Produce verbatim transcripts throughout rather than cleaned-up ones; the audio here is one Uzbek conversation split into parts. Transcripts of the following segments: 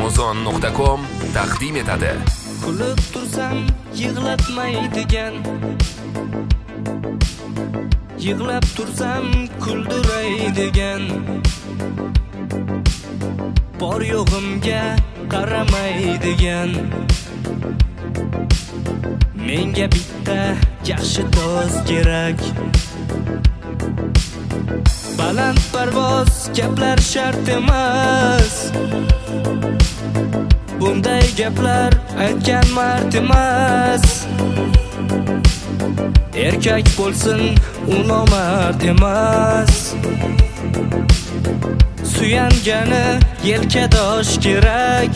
amazon nuqta com taqdim etadi. Kulib tursam yig'latmaydigan, yig'lab tursam kuldiraydigan, bor yo'g'imga qaramaydigan, menga bitta yaxshi do'st kerak. Baland parvoz gaplar shart emas, bunday gaplar aytgan mard emas. Erkak bo'lsin, u nomard emas. Suyangani yelkadosh kerak.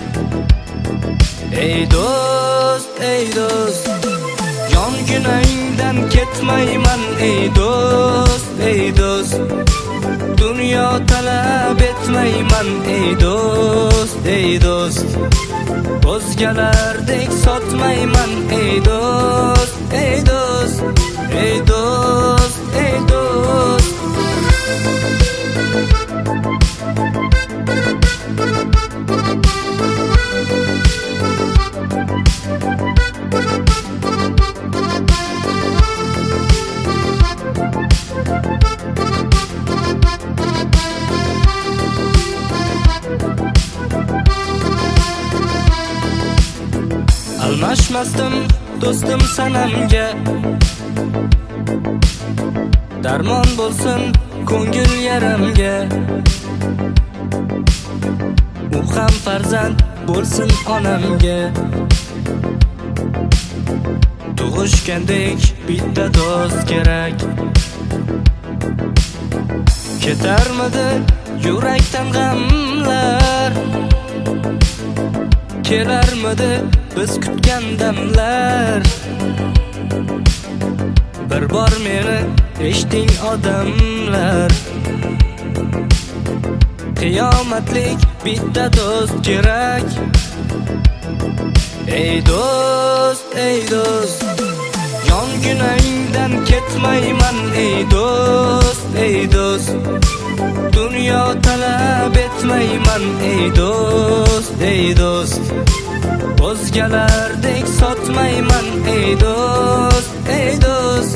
Ey do'st, ey do'st, yonginangdan ketmayman. Ey do'st, ey do'st, dunyo talab etmayman. Ey do'st, ey do'st, o'zgalardek sotmayman. Ey do'st, ey do'st, ey do'st, ey do'st. Almashmasdim do'stim sanamga, darmon bo'lsin ko'ngil yaramga. U ham farzand bo'lsin onamga. Tug'ishgandek bitta do'st kerak. Ketarmidi yurakdan g'amlar, kelarmidi biz kutgan damlar. Bir bor meni eshiting odamlar, qiyomatlik bitta do'st kerak. Ey do'st, ey do'st, yonginangdan ketmayman. Ey do'st, ey do'st, dunyo talab etmayman. Ey do'st, ey do'st, o'zgalardek sotmayman. Ey do'st, ey do'st,